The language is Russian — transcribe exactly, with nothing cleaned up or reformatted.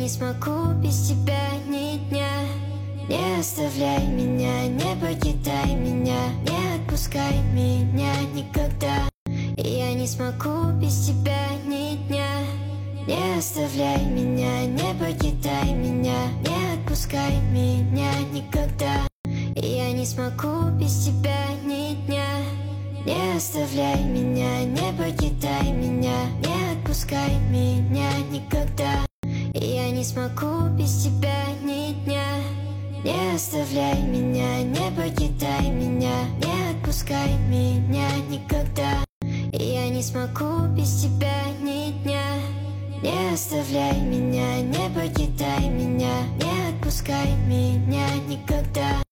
смогу без тебя ни дня. Не оставляй меня, не покидай меня, не отпускай меня никогда. Я не смогу без тебя ни дня. Не оставляй меня, не покидай меня, не отпускай меня никогда. Я не смогу без тебя ни дня. Не оставляй меня, не покидай меня, не отпускай меня никогда. Я не смогу без тебя ни дня. Не оставляй меня, не покидай меня, не отпускай меня никогда. Я не смогу без тебя ни дня. Не оставляй меня, не покидай меня, не отпускай меня никогда.